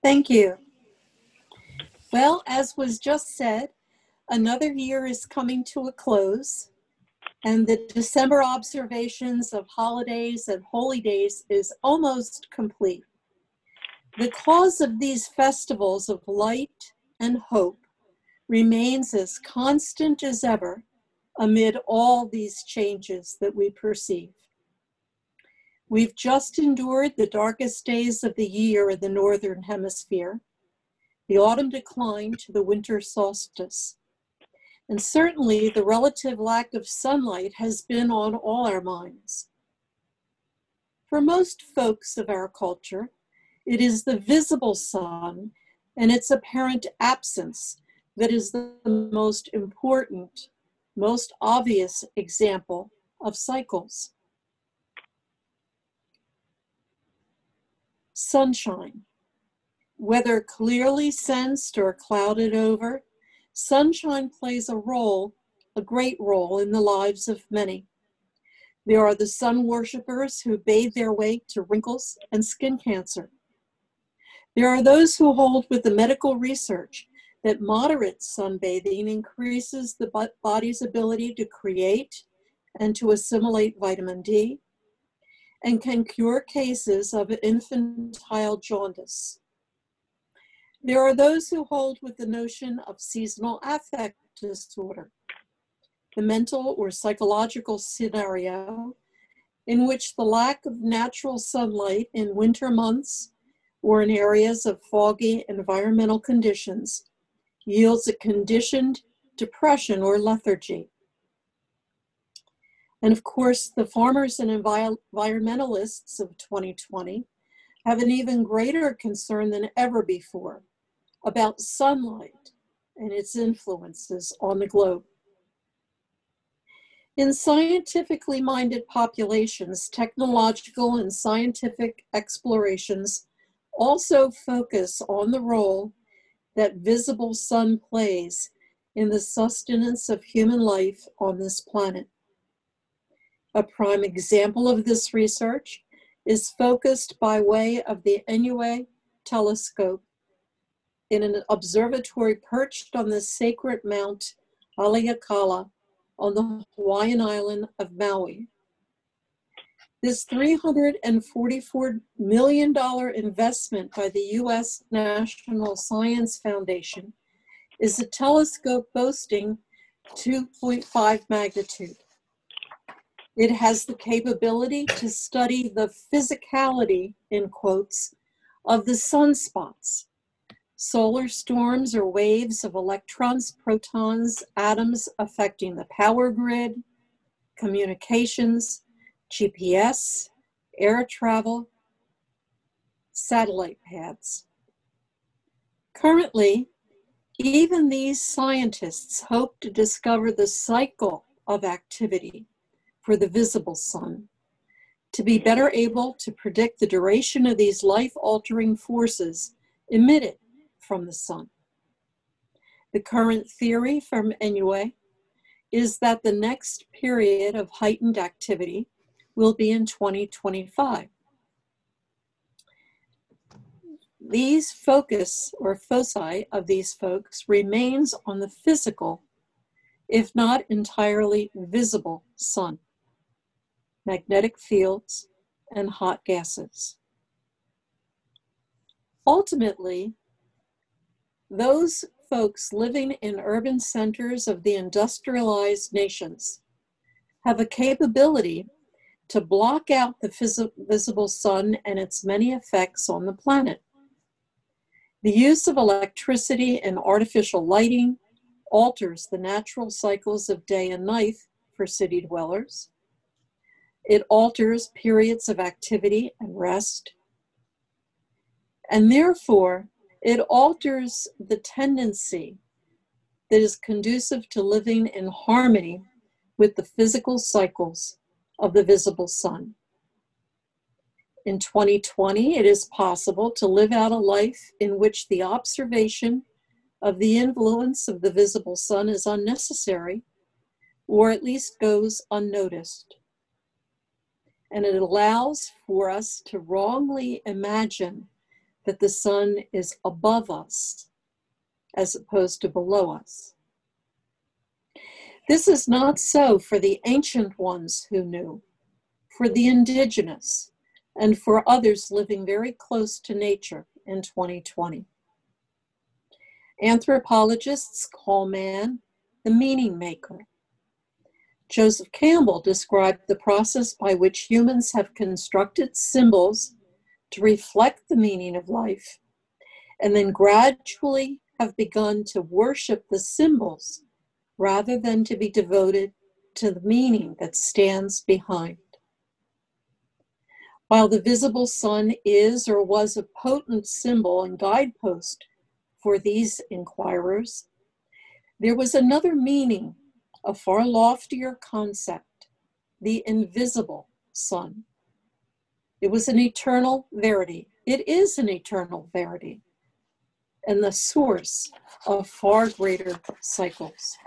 Thank you. Well, as was just said, another year is coming to a close, and the December observations of holidays and holy days is almost complete. The cause of these festivals of light and hope remains as constant as ever amid all these changes that we perceive. We've just endured the darkest days of the year in the Northern Hemisphere, the autumn decline to the winter solstice. And certainly the relative lack of sunlight has been on all our minds. For most folks of our culture, it is the visible sun and its apparent absence that is the most important, most obvious example of cycles. Sunshine. Whether clearly sensed or clouded over, sunshine plays a great role in the lives of many. There are the sun worshippers who bathe their way to wrinkles and skin cancer. There are those who hold with the medical research that moderate sunbathing increases the body's ability to create and to assimilate vitamin D and can cure cases of infantile jaundice. There are those who hold with the notion of seasonal affect disorder, the mental or psychological scenario in which the lack of natural sunlight in winter months or in areas of foggy environmental conditions yields a conditioned depression or lethargy. And of course, the farmers and environmentalists of 2020 have an even greater concern than ever before about sunlight and its influences on the globe. In scientifically minded populations, technological and scientific explorations also focus on the role that visible sun plays in the sustenance of human life on this planet. A prime example of this research is focused by way of the Enyuwe telescope in an observatory perched on the sacred Mount Haleakala on the Hawaiian island of Maui. This $344 million investment by the U.S. National Science Foundation is a telescope boasting 2.5 magnitude. It has the capability to study the physicality, in quotes, of the sunspots, solar storms or waves of electrons, protons, atoms affecting the power grid, communications, GPS, air travel, satellite paths. Currently, even these scientists hope to discover the cycle of activity for the visible sun, to be better able to predict the duration of these life-altering forces emitted from the sun. The current theory from Enyuwe is that the next period of heightened activity will be in 2025. These focus or foci of these folks remains on the physical, if not entirely visible sun, magnetic fields, and hot gases. Ultimately, those folks living in urban centers of the industrialized nations have a capability to block out the visible sun and its many effects on the planet. The use of electricity and artificial lighting alters the natural cycles of day and night for city dwellers. It alters periods of activity and rest. And therefore, it alters the tendency that is conducive to living in harmony with the physical cycles of the visible sun. In 2020, it is possible to live out a life in which the observation of the influence of the visible sun is unnecessary, or at least goes unnoticed. And it allows for us to wrongly imagine that the sun is above us as opposed to below us. This is not so for the ancient ones who knew, for the indigenous, and for others living very close to nature in 2020. Anthropologists call man the meaning maker. Joseph Campbell described the process by which humans have constructed symbols to reflect the meaning of life, and then gradually have begun to worship the symbols rather than to be devoted to the meaning that stands behind. While the visible sun is or was a potent symbol and guidepost for these inquirers, there was another meaning, a far loftier concept, the invisible sun. It was an eternal verity. It is an eternal verity, and the source of far greater cycles.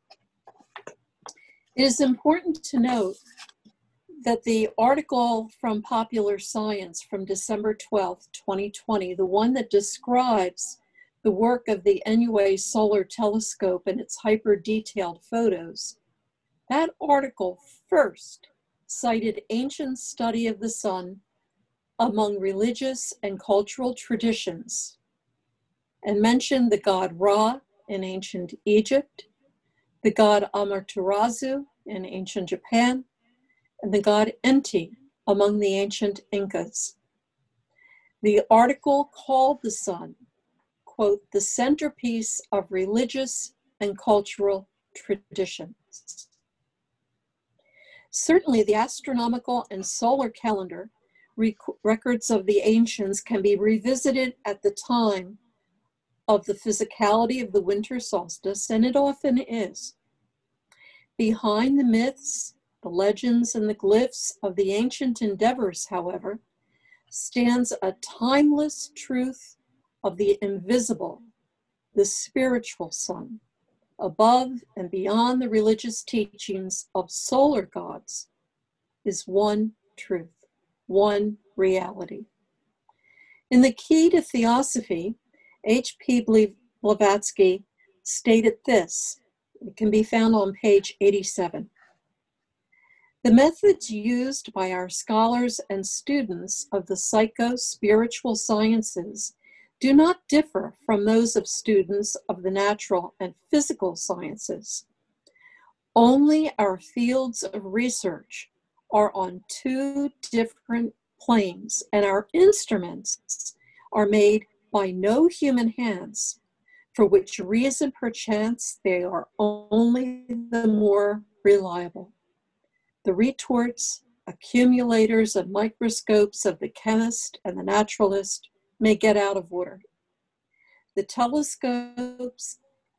It is important to note that the article from Popular Science from December 12th, 2020, the one that describes the work of the NUA Solar Telescope and its hyper-detailed photos, that article first cited ancient study of the sun among religious and cultural traditions and mentioned the god Ra in ancient Egypt, the god Amaterasu in ancient Japan, and the god Enki among the ancient Incas. The article called the sun, quote, the centerpiece of religious and cultural traditions. Certainly, the astronomical and solar calendar records of the ancients can be revisited at the time of the physicality of the winter solstice, and it often is. Behind the myths, the legends, and the glyphs of the ancient endeavors, however, stands a timeless truth of the invisible, the spiritual sun, above and beyond the religious teachings of solar gods, is one truth, one reality. In the Key to Theosophy, H.P. Blavatsky stated this. It can be found on page 87. The methods used by our scholars and students of the psycho-spiritual sciences do not differ from those of students of the natural and physical sciences. Only our fields of research are on two different planes, and our instruments are made by no human hands, for which reason perchance they are only the more reliable. The retorts, accumulators, and microscopes of the chemist and the naturalist may get out of order. The telescopes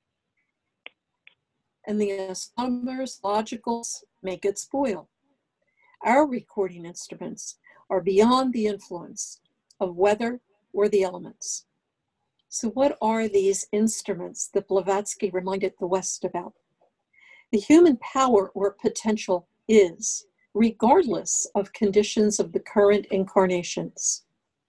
and the astronomers' logicals may get spoiled. Our recording instruments are beyond the influence of weather or the elements. So what are these instruments that Blavatsky reminded the West about? The human power or potential is, regardless of conditions of the current incarnations.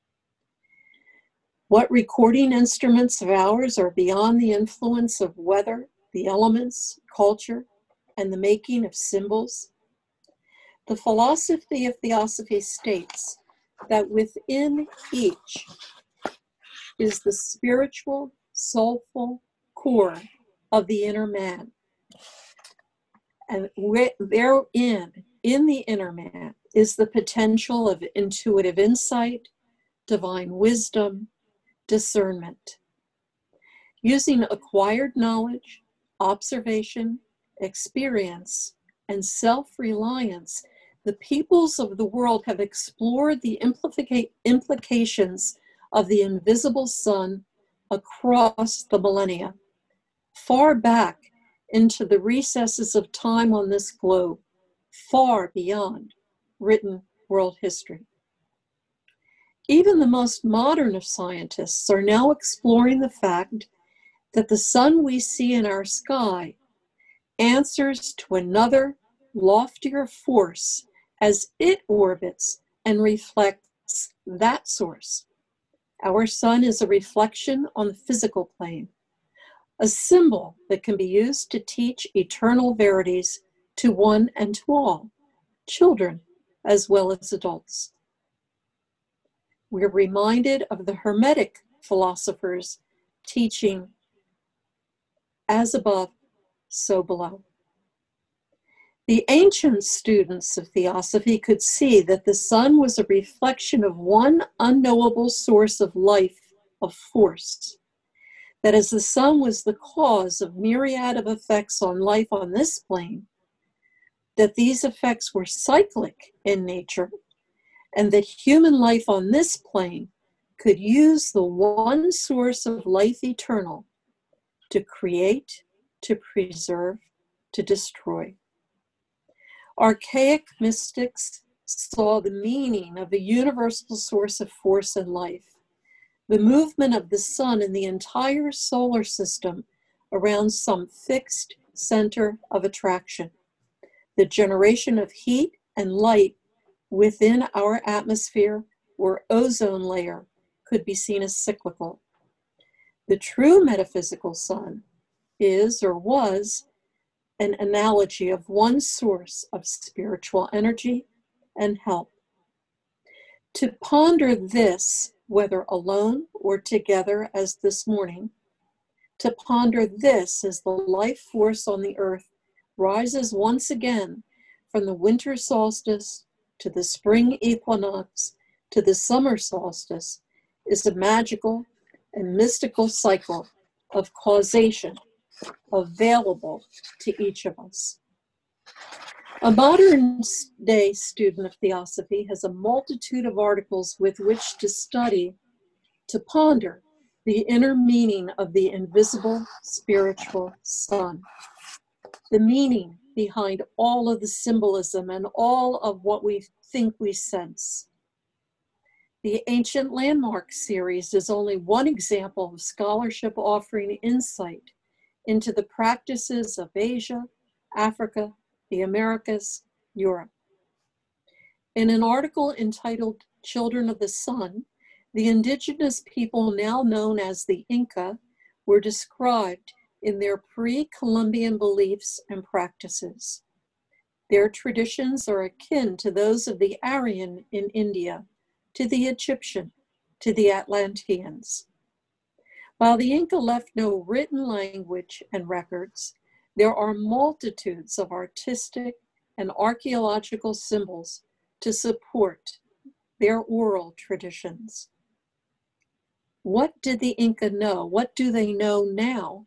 What recording instruments of ours are beyond the influence of weather, the elements, culture, and the making of symbols? The philosophy of Theosophy states that within each is the spiritual, soulful core of the inner man. And therein, in the inner man, is the potential of intuitive insight, divine wisdom, discernment. Using acquired knowledge, observation, experience, and self-reliance, the peoples of the world have explored the implications of the invisible sun across the millennia, far back into the recesses of time on this globe, far beyond written world history. Even the most modern of scientists are now exploring the fact that the sun we see in our sky answers to another, loftier force as it orbits and reflects that source. Our sun is a reflection on the physical plane, a symbol that can be used to teach eternal verities to one and to all, children as well as adults. We're reminded of the Hermetic philosophers teaching as above, so below. The ancient students of Theosophy could see that the sun was a reflection of one unknowable source of life, of force. That as the sun was the cause of myriad of effects on life on this plane, that these effects were cyclic in nature, and that human life on this plane could use the one source of life eternal to create, to preserve, to destroy. Archaic mystics saw the meaning of the universal source of force and life, the movement of the sun and the entire solar system around some fixed center of attraction, the generation of heat and light within our atmosphere or ozone layer could be seen as cyclical. The true metaphysical sun is or was an analogy of one source of spiritual energy and help. To ponder this, whether alone or together as this morning, to ponder this as the life force on the earth rises once again from the winter solstice to the spring equinox to the summer solstice is a magical and mystical cycle of causation available to each of us. A modern day student of Theosophy has a multitude of articles with which to study, to ponder the inner meaning of the invisible spiritual sun, the meaning behind all of the symbolism and all of what we think we sense. The Ancient Landmark series is only one example of scholarship offering insight into the practices of Asia, Africa, the Americas, Europe. In an article entitled Children of the Sun, the indigenous people now known as the Inca were described in their pre-Columbian beliefs and practices. Their traditions are akin to those of the Aryan in India, to the Egyptian, to the Atlanteans. While the Inca left no written language and records, there are multitudes of artistic and archaeological symbols to support their oral traditions. What did the Inca know? What do they know now?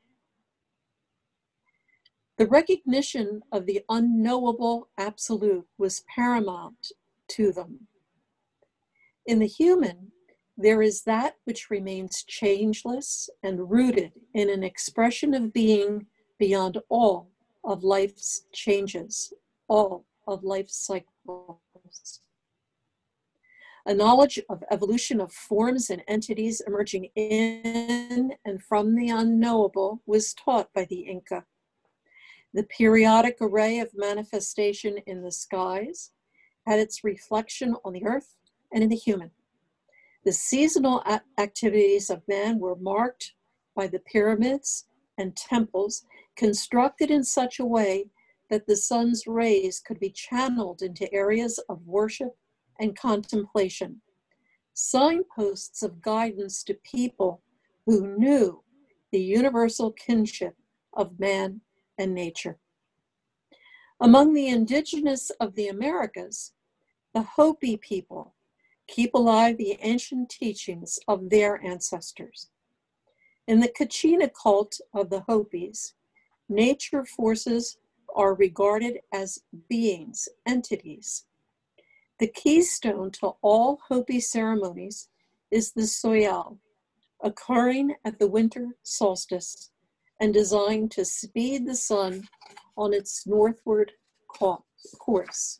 The recognition of the unknowable absolute was paramount to them. In the human, there is that which remains changeless and rooted in an expression of being beyond all of life's changes, all of life's cycles. A knowledge of evolution of forms and entities emerging in and from the unknowable was taught by the Inca. The periodic array of manifestation in the skies had its reflection on the earth and in the human. The seasonal activities of man were marked by the pyramids and temples constructed in such a way that the sun's rays could be channeled into areas of worship and contemplation, signposts of guidance to people who knew the universal kinship of man and nature. Among the indigenous of the Americas, the Hopi people keep alive the ancient teachings of their ancestors. In the Kachina cult of the Hopis, nature forces are regarded as beings, entities. The keystone to all Hopi ceremonies is the Soyal, occurring at the winter solstice and designed to speed the sun on its northward course.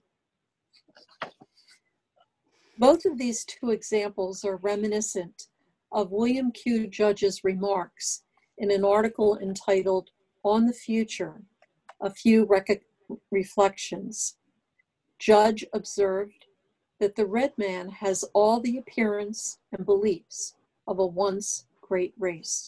Both of these two examples are reminiscent of William Q. Judge's remarks in an article entitled On the Future, A Few Reflections. Judge observed that the red man has all the appearance and beliefs of a once great race.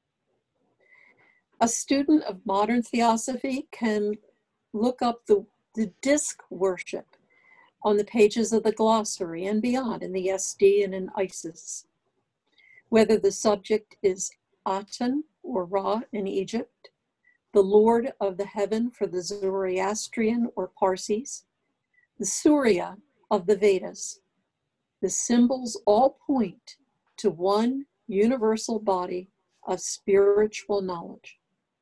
A student of modern theosophy can look up the disk worship on the pages of the glossary and beyond in the SD and in Isis. Whether the subject is Aten or Ra in Egypt, the Lord of the Heaven for the Zoroastrian or Parsis, the Surya of the Vedas, the symbols all point to one universal body of spiritual knowledge.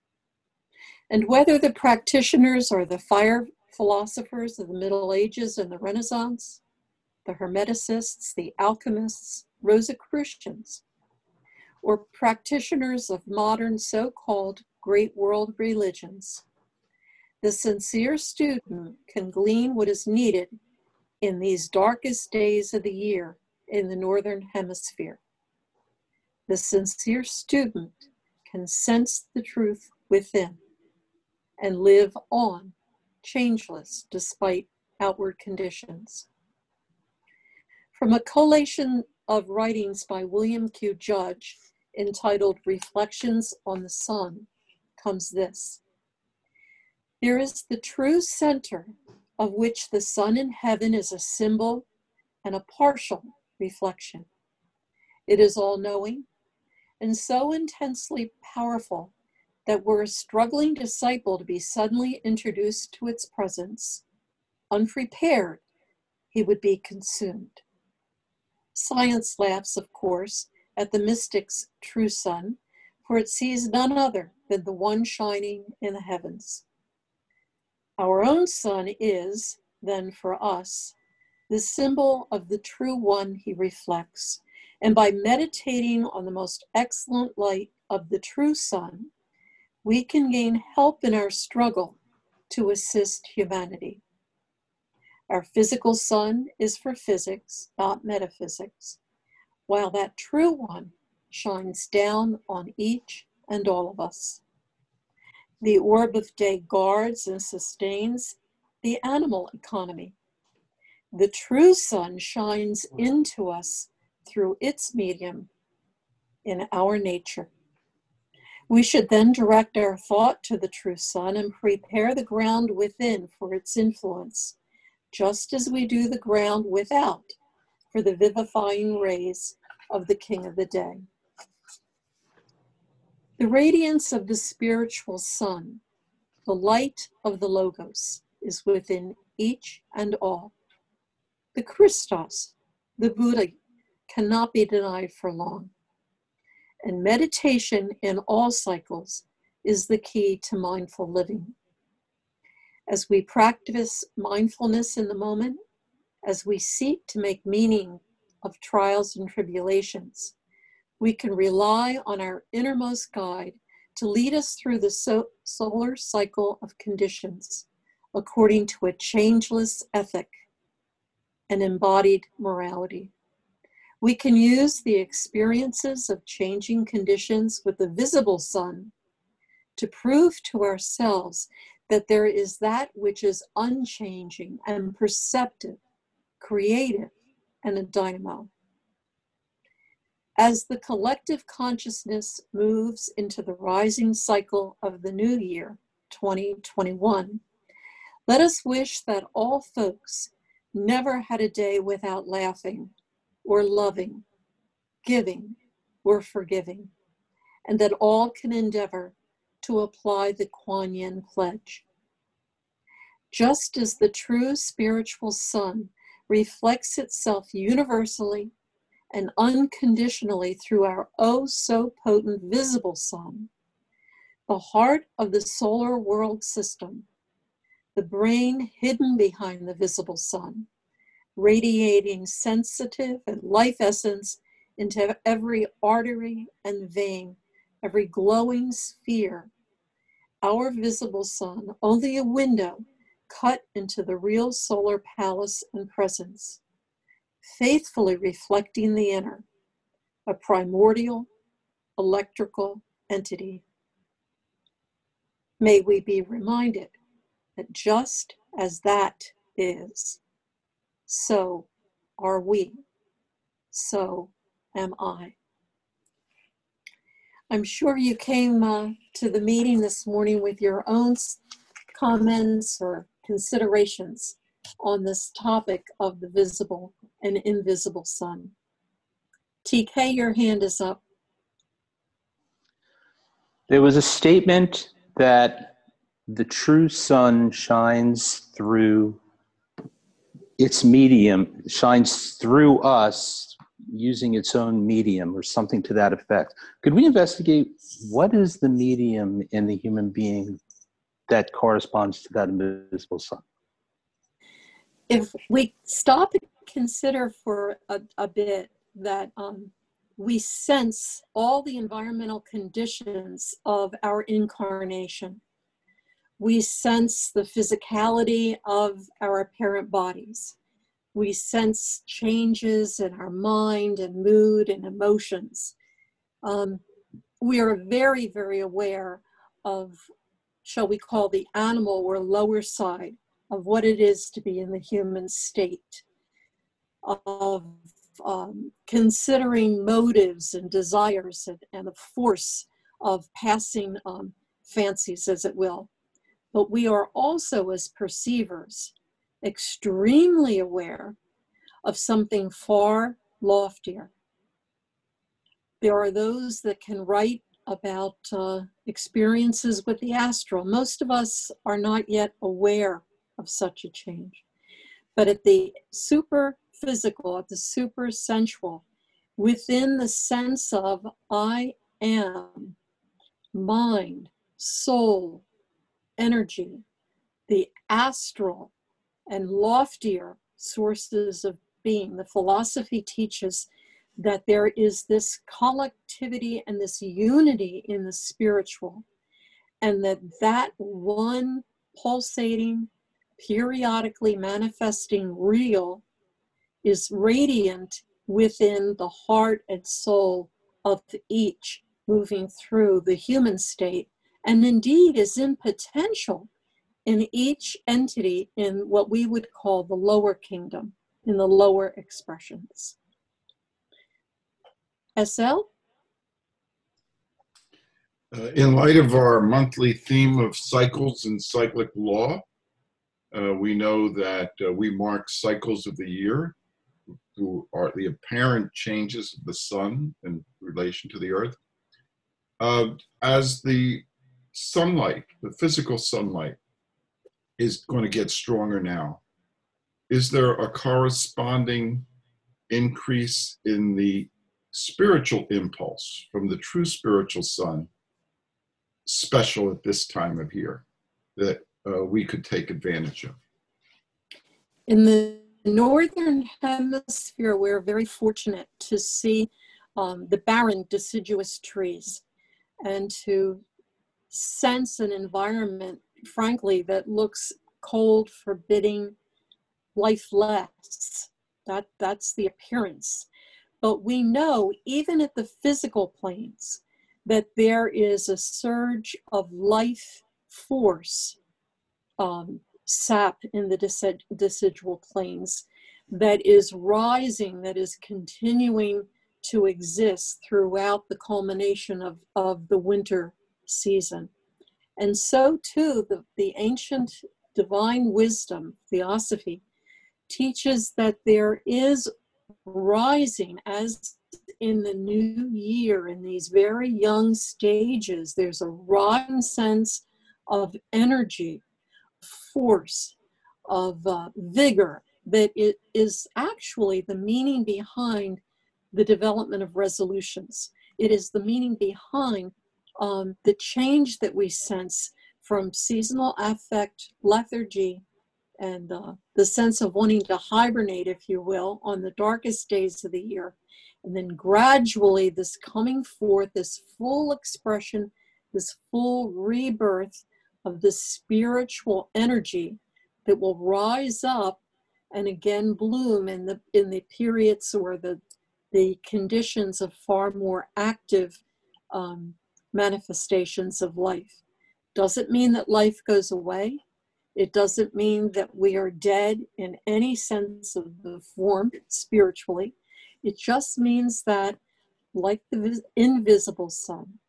And whether the practitioners are the fire philosophers of the Middle Ages and the Renaissance, the Hermeticists, the alchemists, Rosicrucians, or practitioners of modern so-called great world religions, the sincere student can glean what is needed in these darkest days of the year in the Northern Hemisphere. The sincere student can sense the truth within and live on, changeless despite outward conditions. From a collation of writings by William Q. Judge entitled Reflections on the Sun comes this: there is the true center of which the sun in heaven is a symbol and a partial reflection. It is all-knowing and so intensely powerful that were a struggling disciple to be suddenly introduced to its presence, unprepared, he would be consumed. Science laughs, of course, at the mystic's true sun, for it sees none other than the one shining in the heavens. Our own sun is, then, for us, the symbol of the true one he reflects, and by meditating on the most excellent light of the true sun, we can gain help in our struggle to assist humanity. Our physical sun is for physics, not metaphysics, while that true one shines down on each and all of us. The orb of day guards and sustains the animal economy. The true sun shines into us through its medium in our nature. We should then direct our thought to the true sun and prepare the ground within for its influence, just as we do the ground without for the vivifying rays of the King of the Day. The radiance of the spiritual sun, the light of the Logos, is within each and all. The Christos, the Buddha, cannot be denied for long. And meditation in all cycles is the key to mindful living. As we practice mindfulness in the moment, as we seek to make meaning of trials and tribulations, we can rely on our innermost guide to lead us through the solar cycle of conditions according to a changeless ethic and embodied morality. We can use the experiences of changing conditions with the visible sun to prove to ourselves that there is that which is unchanging and perceptive, creative, and a dynamo. As the collective consciousness moves into the rising cycle of the new year, 2021, let us wish that all folks never had a day without laughing or loving, giving or forgiving, and that all can endeavor to apply the Kuan Yin pledge. Just as the true spiritual sun reflects itself universally and unconditionally through our oh so potent visible sun, the heart of the solar world system, the brain hidden behind the visible sun, radiating sensitive and life essence into every artery and vein, every glowing sphere. Our visible sun, only a window cut into the real solar palace and presence, faithfully reflecting the inner, a primordial, electrical entity. May we be reminded that just as that is, so are we, so am I. I'm sure you came to the meeting this morning with your own comments or considerations on this topic of the visible and invisible sun. TK, your hand is up. There was a statement that the true sun shines through its medium, shines through us using its own medium or something to that effect. Could we investigate what is the medium in the human being that corresponds to that invisible sun? If we stop and consider for a bit that we sense all the environmental conditions of our incarnation. We sense the physicality of our apparent bodies. We sense changes in our mind and mood and emotions. We are very, very aware of, shall we call, the animal or lower side of what it is to be in the human state, of considering motives and desires and the force of passing fancies, as it will. But we are also, as perceivers, extremely aware of something far loftier. There are those that can write about experiences with the astral. Most of us are not yet aware of such a change. But at the super physical, at the super sensual, within the sense of I am, mind, soul, energy, the astral and loftier sources of being, the philosophy teaches that there is this collectivity and this unity in the spiritual, and that one pulsating, periodically manifesting real is radiant within the heart and soul of each, moving through the human state, and indeed is in potential in each entity in what we would call the lower kingdom, in the lower expressions. SL? In light of our monthly theme of cycles and cyclic law, we know that we mark cycles of the year who are the apparent changes of the sun in relation to the earth. As the sunlight, the physical sunlight, is going to get stronger now, is there a corresponding increase in the spiritual impulse from the true spiritual sun, special at this time of year, that we could take advantage of? In the northern hemisphere, we're very fortunate to see the barren deciduous trees and to sense an environment, frankly, that looks cold, forbidding, lifeless. That's the appearance. But we know, even at the physical planes, that there is a surge of life force, sap in the decidual planes, that is rising, that is continuing to exist throughout the culmination of the winter season. And so too, the ancient divine wisdom, theosophy, teaches that there is rising, as in the new year, in these very young stages, there's a rising sense of energy, force, of vigor, that it is actually the meaning behind the development of resolutions. It is the meaning behind the change that we sense from seasonal affect, lethargy, and the sense of wanting to hibernate, if you will, on the darkest days of the year. And then gradually this coming forth, this full expression, this full rebirth of the spiritual energy that will rise up and again bloom in the periods or the conditions of far more active manifestations of life. Doesn't mean that life goes away. It doesn't mean that we are dead in any sense of the form spiritually. It just means that, like the invisible sun,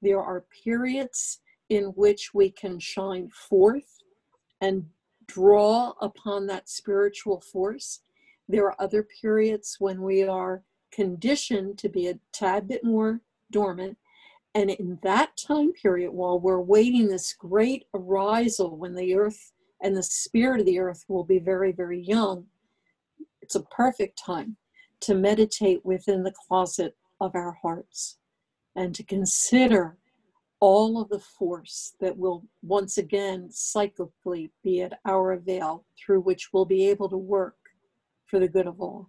There are periods in which we can shine forth and draw upon that spiritual force. There are other periods when we are conditioned to be a tad bit more dormant. And in that time period, while we're waiting this great arisal when the earth and the spirit of the earth will be very, very young, it's a perfect time to meditate within the closet of our hearts and to consider all of the force that will once again cyclically be at our avail, through which we'll be able to work for the good of all.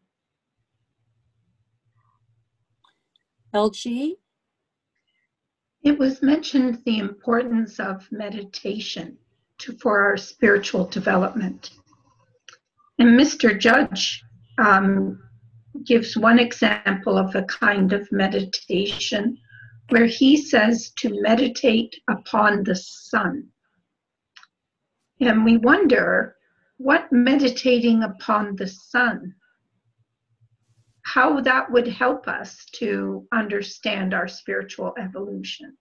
LG? It was mentioned the importance of meditation for our spiritual development. And Mr. Judge gives one example of a kind of meditation where he says to meditate upon the sun. And we wonder what meditating upon the sun, how that would help us to understand our spiritual evolution.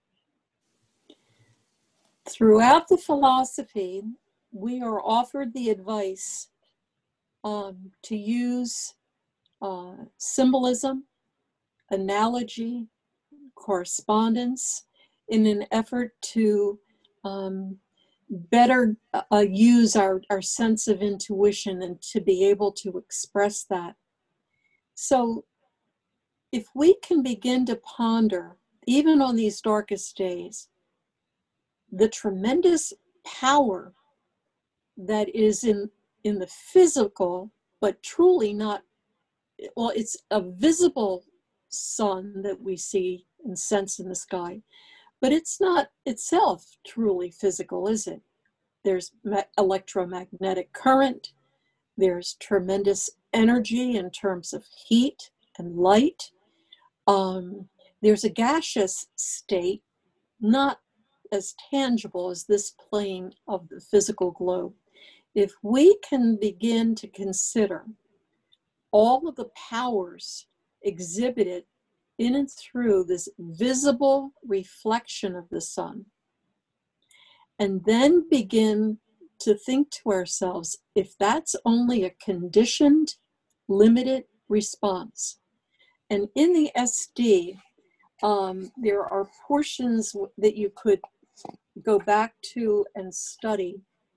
Throughout the philosophy, we are offered the advice to use symbolism, analogy, correspondence in an effort to better use our sense of intuition and to be able to express that. So if we can begin to ponder, even on these darkest days, the tremendous power that is in the physical, but truly not, well, it's a visible sun that we see and sense in the sky, but it's not itself truly physical, is it? There's electromagnetic current, there's tremendous energy in terms of heat and light. There's a gaseous state, not as tangible as this plane of the physical globe. If we can begin to consider all of the powers exhibited in and through this visible reflection of the sun, and then begin to think to ourselves, if that's only a conditioned, limited response. And in the SD, there are portions that you could go back to and study.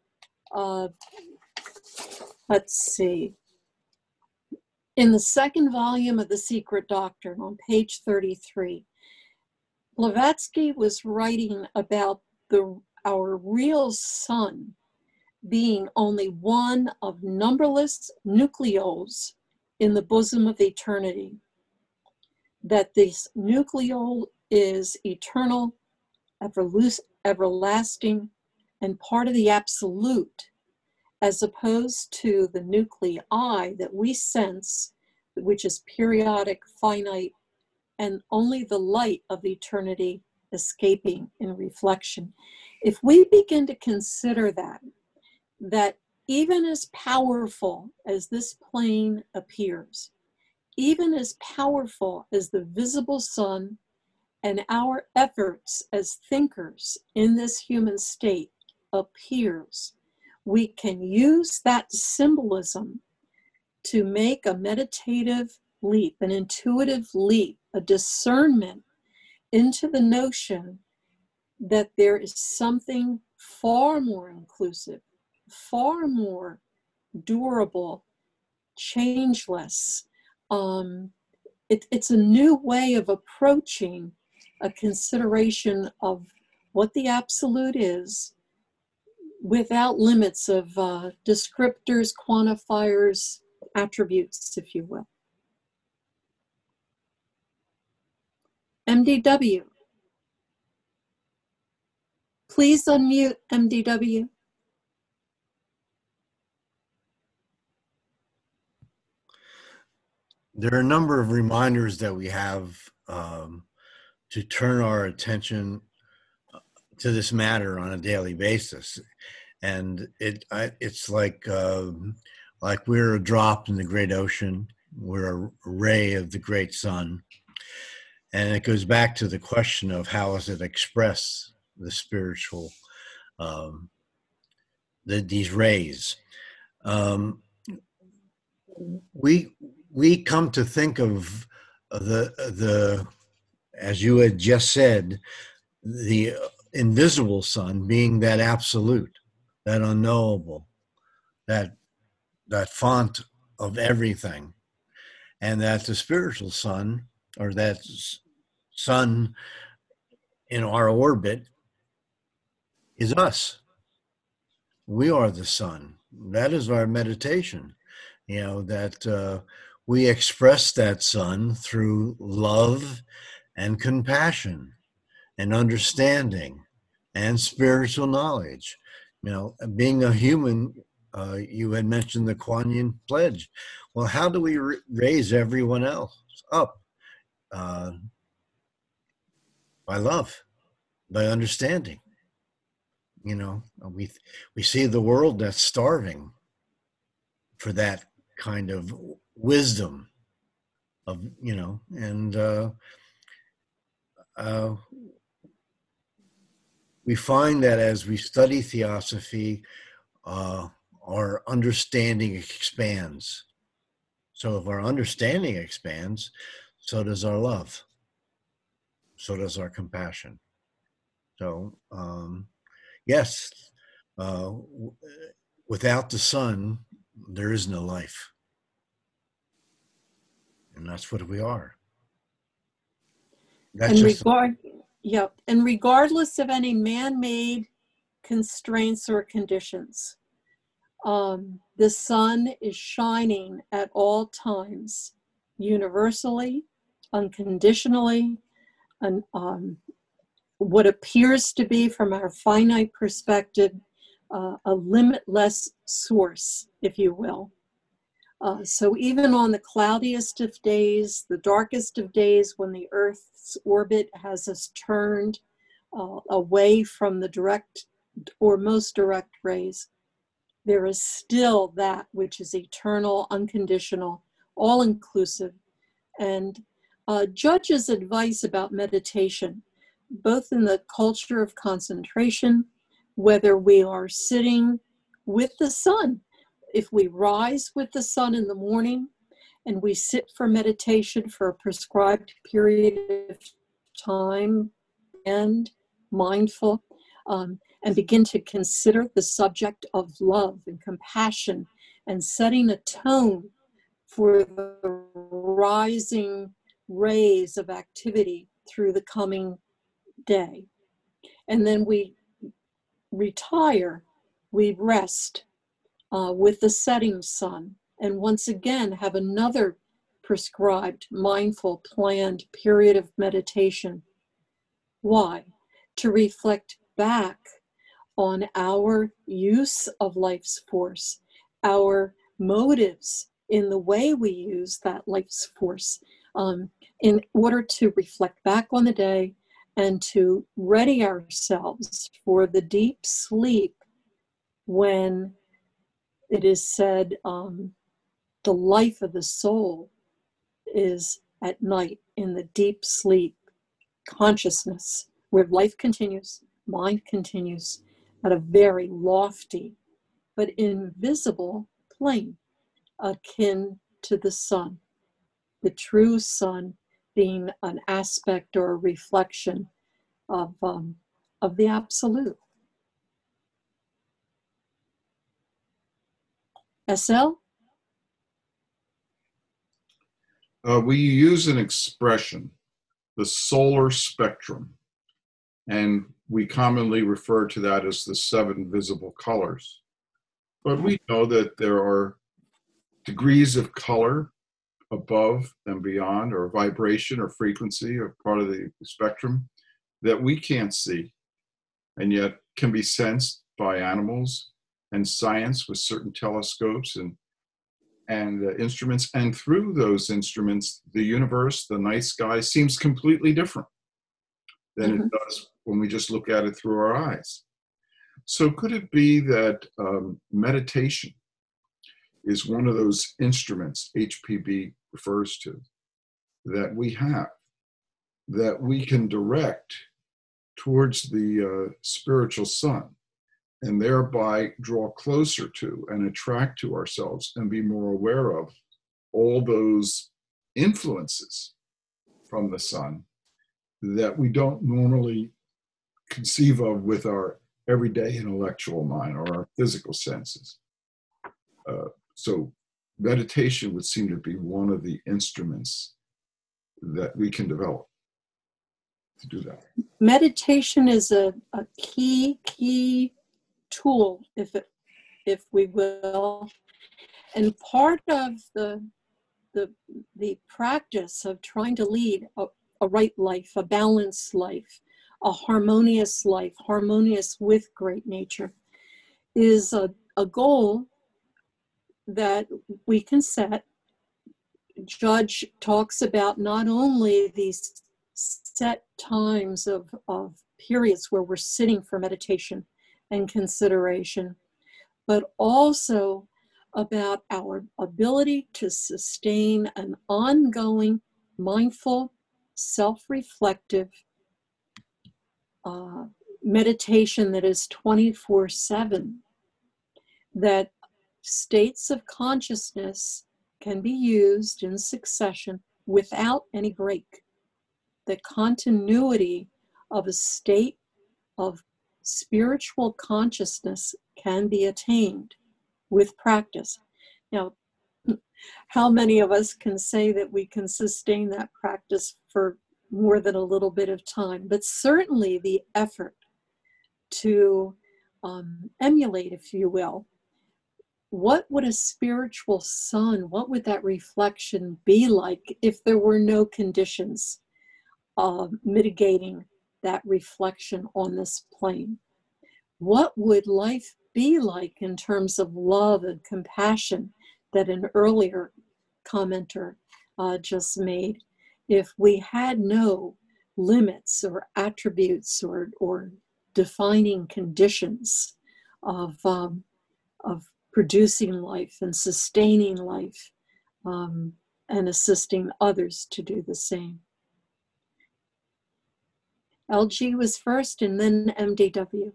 Let's see. In the second volume of The Secret Doctrine, on page 33, Blavatsky was writing about our real sun being only one of numberless nucleoles in the bosom of eternity. That this nucleole is eternal, everlasting, and part of the absolute, as opposed to the nuclei that we sense, which is periodic, finite, and only the light of eternity escaping in reflection. If we begin to consider that even as powerful as this plane appears, even as powerful as the visible sun and our efforts as thinkers in this human state appears, we can use that symbolism to make a meditative leap, an intuitive leap, a discernment into the notion that there is something far more inclusive, far more durable, changeless. It's a new way of approaching a consideration of what the absolute is, without limits of descriptors, quantifiers, attributes, if you will. MDW. Please unmute, MDW. There are a number of reminders that we have to turn our attention to this matter on a daily basis, and it's like we're a drop in the great ocean. We're a ray of the great sun, And it goes back to the question of how does it express the spiritual, um, these rays. We come to think of the as you had just said, the invisible sun being that absolute, that unknowable, that font of everything, and that the spiritual sun, or that sun in our orbit, is us. We are the sun. That is our meditation. That we express that sun through love and compassion and understanding and spiritual knowledge. Being a human, you had mentioned the Kuan Yin pledge. Well, how do we raise everyone else up? By love, by understanding. We see the world that's starving for that kind of wisdom of, and we find that as we study theosophy, our understanding expands. So if our understanding expands, so does our love. So does our compassion. So, yes, without the sun, there is no life. And that's what we are. That's and regardless of any man-made constraints or conditions, the sun is shining at all times, universally, unconditionally, and what appears to be, from our finite perspective, a limitless source, if you will. So even on the cloudiest of days, the darkest of days, when the Earth's orbit has us turned away from the direct or most direct rays, there is still that which is eternal, unconditional, all-inclusive. And Judge's advice about meditation, both in the culture of concentration, whether we are sitting with the sun, if we rise with the sun in the morning and we sit for meditation for a prescribed period of time and mindful, and begin to consider the subject of love and compassion and setting a tone for the rising rays of activity through the coming day. And then we retire, we rest with the setting sun, and once again have another prescribed, mindful, planned period of meditation. Why? To reflect back on our use of life's force, our motives in the way we use that life's force, in order to reflect back on the day and to ready ourselves for the deep sleep when it is said the life of the soul is at night in the deep sleep consciousness, where life continues, mind continues at a very lofty but invisible plane, akin to the sun, the true sun being an aspect or a reflection of the absolute. SL? We use an expression, the solar spectrum, and we commonly refer to that as the 7 visible colors. But we know that there are degrees of color above and beyond, or vibration or frequency, or part of the spectrum that we can't see, and yet can be sensed by animals and science with certain telescopes and instruments. And through those instruments, the universe, the night sky, seems completely different than it does when we just look at it through our eyes. So could it be that meditation is one of those instruments HPB refers to that we have that we can direct towards the spiritual sun, and thereby draw closer to and attract to ourselves and be more aware of all those influences from the sun that we don't normally conceive of with our everyday intellectual mind or our physical senses. So meditation would seem to be one of the instruments that we can develop to do that. Meditation is a key tool, if we will, and part of the practice of trying to lead a right life, a balanced life, a harmonious life, harmonious with great nature, is a goal that we can set. Judge talks about not only these set times of periods where we're sitting for meditation and consideration, but also about our ability to sustain an ongoing, mindful, self-reflective meditation that is 24/7, that states of consciousness can be used in succession without any break. The continuity of a state of spiritual consciousness can be attained with practice. Now, how many of us can say that we can sustain that practice for more than a little bit of time? But certainly the effort to emulate, if you will, what would a spiritual sun, what would that reflection be like if there were no conditions mitigating that reflection on this plane? What would life be like in terms of love and compassion that an earlier commenter just made if we had no limits or attributes or defining conditions of producing life and sustaining life and assisting others to do the same? LG was first and then MDW.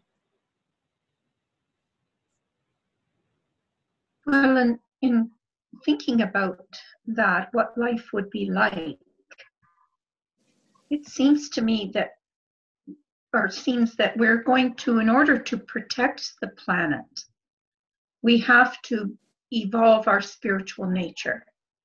Well, in thinking about that, what life would be like, it seems to me that, or it seems that we're going to, in order to protect the planet, we have to evolve our spiritual nature.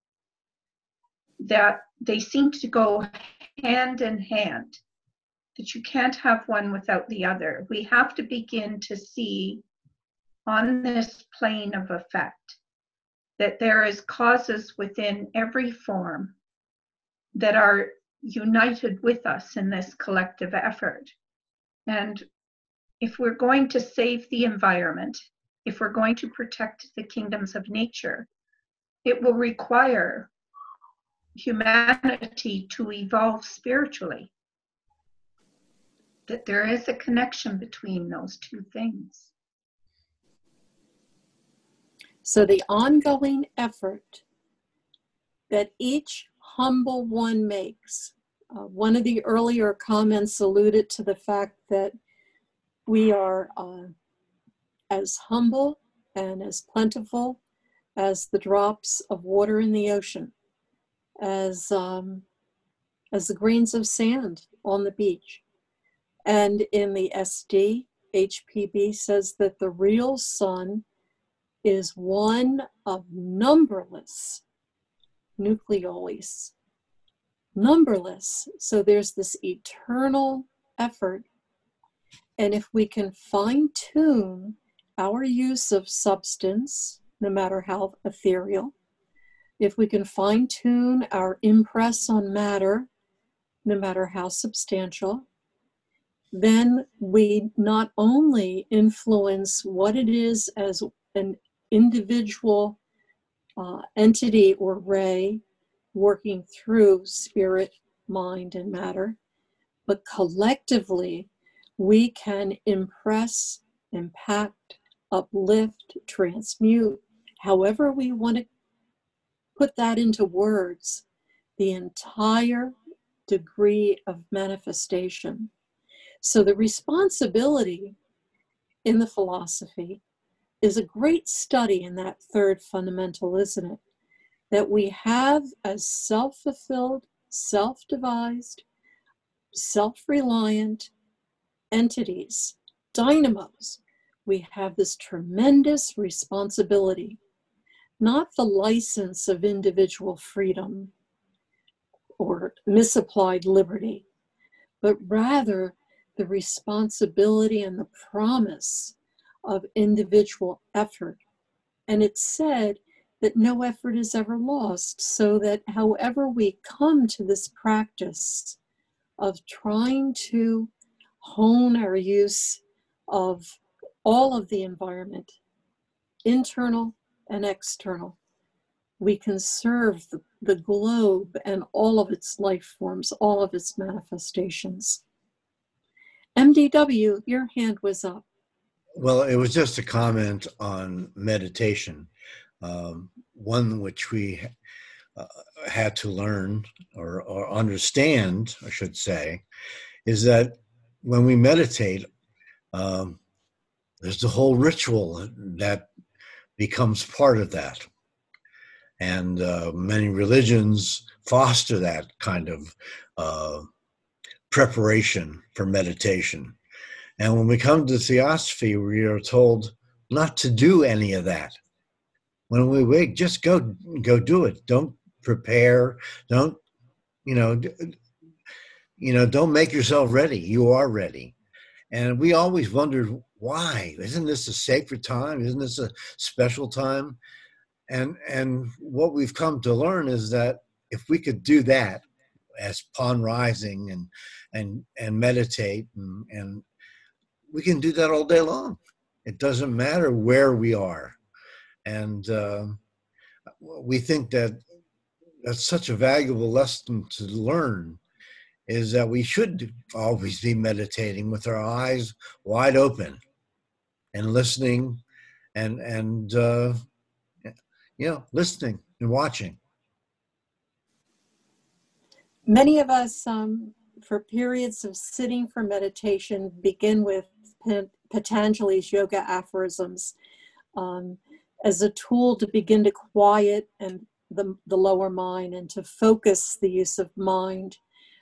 That they seem to go hand in hand, that you can't have one without the other. We have to begin to see on this plane of effect that there is causes within every form that are united with us in this collective effort. And if we're going to save the environment, if we're going to protect the kingdoms of nature, it will require humanity to evolve spiritually. That there is a connection between those two things. So the ongoing effort that each humble one makes. One of the earlier comments alluded to the fact that we are as humble and as plentiful as the drops of water in the ocean, as the grains of sand on the beach. And in the SD, HPB says that the real sun is one of numberless nucleoles. Numberless. So there's this eternal effort. And if we can fine-tune our use of substance, no matter how ethereal, if we can fine-tune our impress on matter, no matter how substantial, then we not only influence what it is as an individual entity or ray working through spirit, mind, and matter, but collectively we can impress, impact, uplift, transmute, however we want to put that into words, the entire degree of manifestation. So the responsibility in the philosophy is a great study in that third fundamental, isn't it? That we have as self-fulfilled, self-devised, self-reliant entities, dynamos. We have this tremendous responsibility, not the license of individual freedom or misapplied liberty, but rather the responsibility and the promise of individual effort. And it's said that no effort is ever lost, so that however we come to this practice of trying to hone our use of all of the environment, internal and external, we can serve the globe and all of its life forms, all of its manifestations. MDW, your hand was up. Well, it was just a comment on meditation. One which we had to learn or understand, I should say, is that when we meditate, there's the whole ritual that becomes part of that. And many religions foster that kind of preparation for meditation. And when we come to theosophy, we are told not to do any of that. When we wake, just go do it. Don't prepare. Don't, don't make yourself ready. You are ready. And we always wondered, why? Isn't this a sacred time? Isn't this a special time? And what we've come to learn is that if we could do that as upon rising and meditate and we can do that all day long. It doesn't matter where we are. And we think that that's such a valuable lesson to learn, is that we should always be meditating with our eyes wide open and listening and listening and watching. Many of us, for periods of sitting for meditation, begin with Patanjali's yoga aphorisms as a tool to begin to quiet and the lower mind and to focus the use of mind.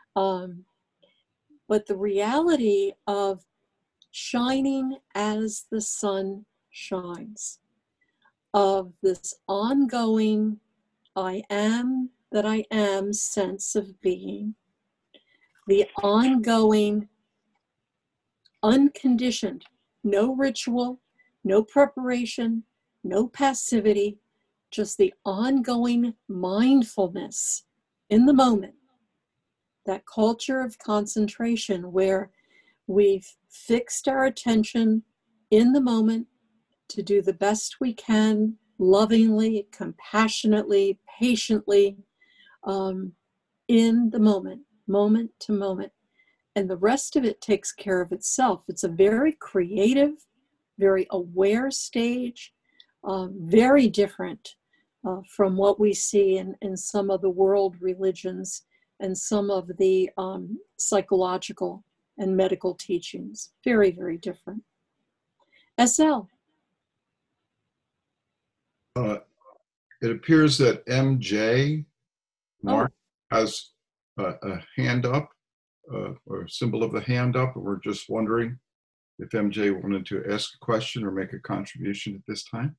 But the reality of shining as the sun shines, of this ongoing I am that I am sense of being, the ongoing unconditioned, no ritual, no preparation, no passivity, just the ongoing mindfulness in the moment. That culture of concentration where we've fixed our attention in the moment to do the best we can, lovingly, compassionately, patiently, in the moment, moment to moment. And the rest of it takes care of itself. It's a very creative, very aware stage, very different from what we see in some of the world religions and some of the psychological and medical teachings. Very, very different. SL. It appears that MJ, Mark, has a hand up, or a symbol of the hand up. We're just wondering if MJ wanted to ask a question or make a contribution at this time.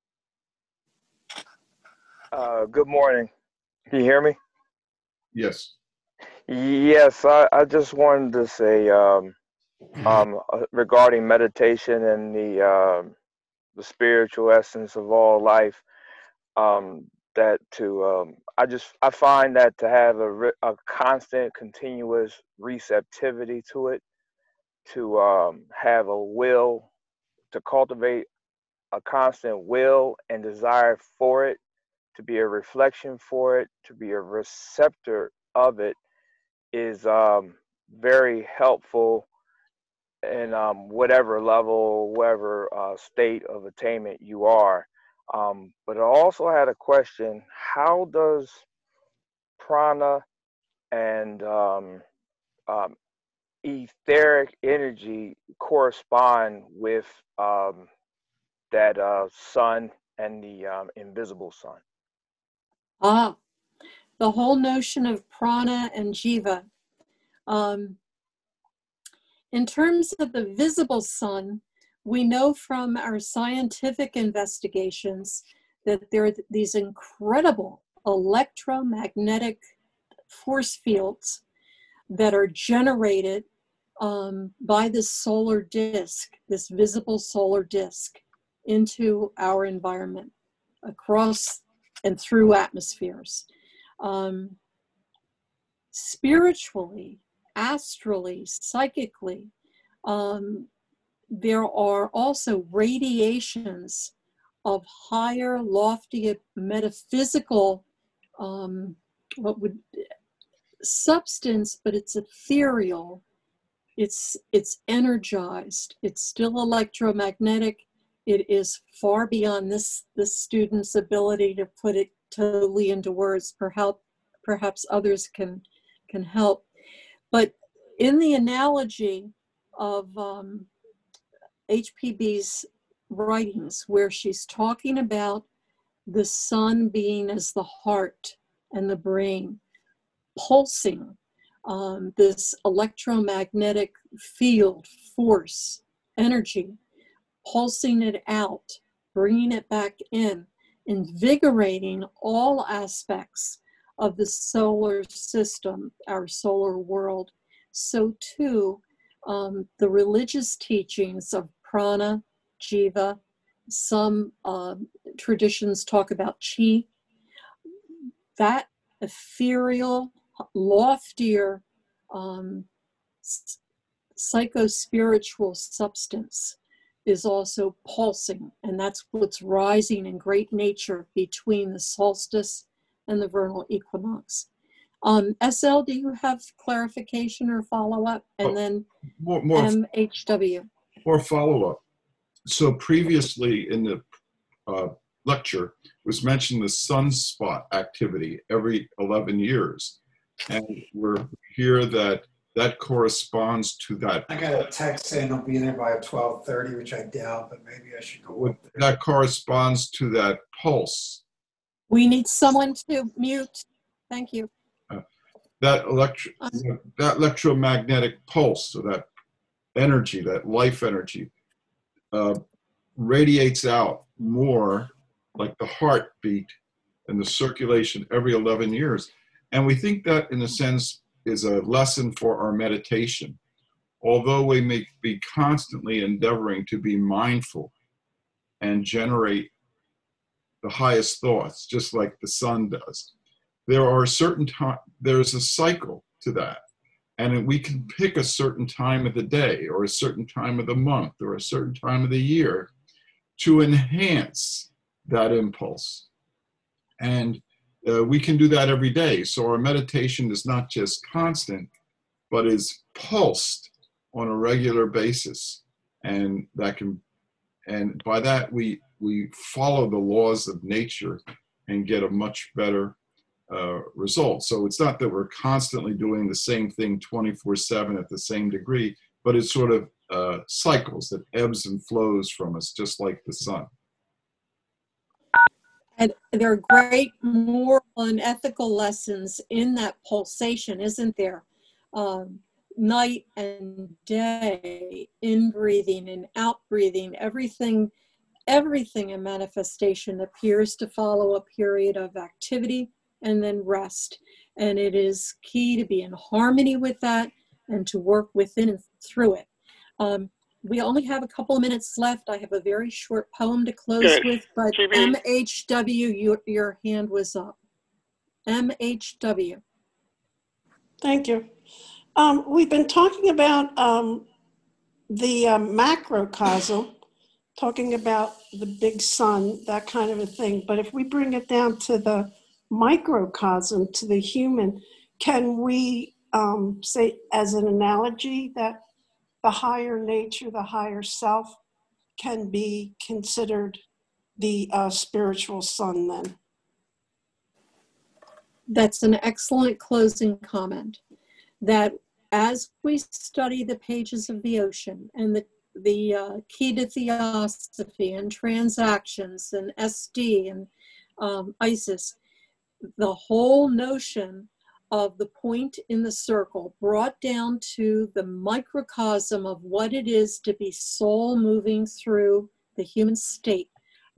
Good morning. Can you hear me? Yes. Yes, I just wanted to say regarding meditation and the spiritual essence of all life, I find that to have a constant, continuous receptivity to it, to have a will, to cultivate a constant will and desire for it, to be a reflection for it, to be a receptor of it, is very helpful in whatever level, whatever state of attainment you are. But I also had a question: how does prana and etheric energy correspond with that sun and the invisible sun. Ah, the whole notion of prana and jiva. In terms of the visible sun, we know from our scientific investigations that there are these incredible electromagnetic force fields that are generated by this solar disk, this visible solar disk, into our environment across and through atmospheres. Spiritually, astrally, psychically, there are also radiations of higher, loftier, metaphysical, substance, but it's ethereal. It's energized. It's still electromagnetic. It is far beyond this student's ability to put it totally into words. Perhaps others can help. But in the analogy of HPB's writings, where she's talking about the sun being as the heart and the brain, pulsing this electromagnetic field, force, energy, pulsing it out, bringing it back in, invigorating all aspects of the solar system, our solar world. So too, the religious teachings of prana, jiva, some traditions talk about chi, that ethereal, loftier psycho-spiritual substance is also pulsing, and that's what's rising in great nature between the solstice and the vernal equinox. SL, do you have clarification or follow-up? And then more MHW. Or follow-up. So previously in the lecture was mentioned the sunspot activity every 11 years. And we're here that corresponds to that. I got a text saying I'll be there by 12:30, which I doubt, but maybe I should go up there. That corresponds to that pulse. We need someone to mute. Thank you. That electromagnetic pulse, so that energy, that life energy, radiates out more like the heartbeat and the circulation every 11 years. And we think that, in a sense, is a lesson for our meditation. Although we may be constantly endeavoring to be mindful and generate the highest thoughts, just like the sun does, there's a cycle to that. And we can pick a certain time of the day or a certain time of the month or a certain time of the year to enhance that impulse. And we can do that every day. So our meditation is not just constant, but is pulsed on a regular basis. And by that we follow the laws of nature and get a much better result. So it's not that we're constantly doing the same thing 24/7 at the same degree, but it's sort of cycles that ebbs and flows from us, just like the sun. And there are great moral and ethical lessons in that pulsation, isn't there? Night and day, in-breathing and out-breathing, everything in manifestation appears to follow a period of activity and then rest. And it is key to be in harmony with that and to work within and through it. We only have a couple of minutes left. I have a very short poem to close with, but MHW, your hand was up. MHW. Thank you. We've been talking about the macrocosm, talking about the big sun, that kind of a thing. But if we bring it down to the microcosm, to the human, can we say as an analogy that the higher nature, the higher self, can be considered the spiritual sun then? That's an excellent closing comment. That as we study the pages of the ocean and the key to theosophy and transactions and SD and ISIS, the whole notion of the point in the circle brought down to the microcosm of what it is to be soul moving through the human state,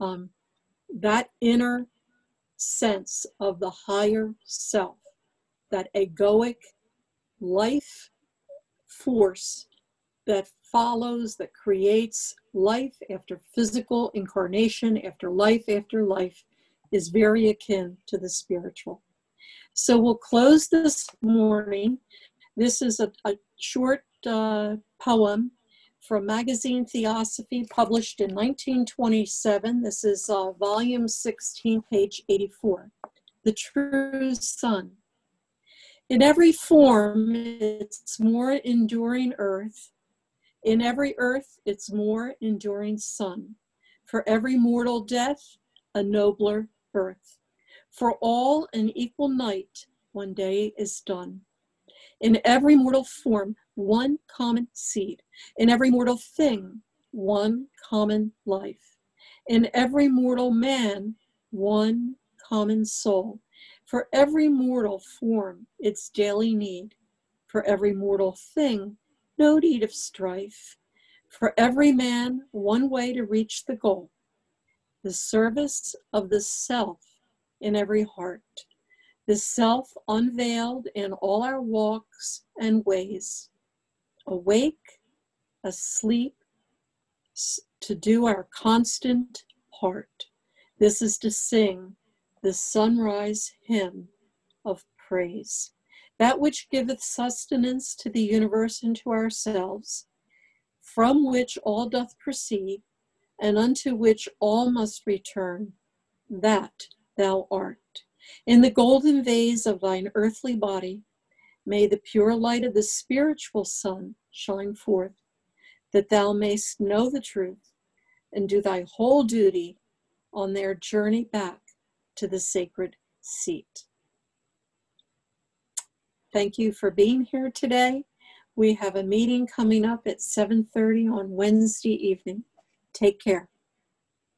that inner sense of the higher self, that egoic life force that follows, that creates life after physical incarnation, after life, is very akin to the spiritual. So we'll close this morning. This is a short poem from magazine Theosophy, published in 1927. This is volume 16, page 84. The True Sun. In every form, it's more enduring earth. In every earth, it's more enduring sun. For every mortal death, a nobler birth. For all an equal night, one day is done. In every mortal form, one common seed. In every mortal thing, one common life. In every mortal man, one common soul. For every mortal form, its daily need. For every mortal thing, no need of strife. For every man, one way to reach the goal. The service of the self in every heart. The self unveiled in all our walks and ways. Awake, asleep, to do our constant part. This is to sing the sunrise hymn of praise. That which giveth sustenance to the universe and to ourselves, from which all doth proceed, and unto which all must return, that thou art. In the golden vase of thine earthly body, may the pure light of the spiritual sun shine forth, that thou mayst know the truth and do thy whole duty on their journey back to the sacred seat. Thank you for being here today. We have a meeting coming up at 7:30 on Wednesday evening. Take care.